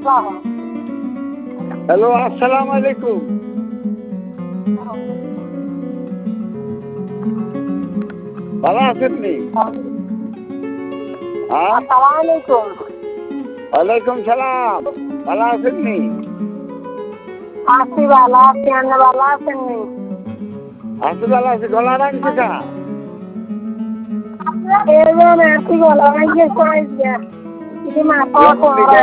Hello, আসসালামু আলাইকুম। ভালো আছেন নি? হ্যাঁ, আসসালামাইকুম। ওয়ালাইকুম সালাম। ভালো আছেন নি? আছি ভালো আছি, আপনি ভালো আছেন নি? আছি ভালো আছি। গলা রাখছে কা? এই যে আছি ভালো আছি, কয়েক দিন মাথা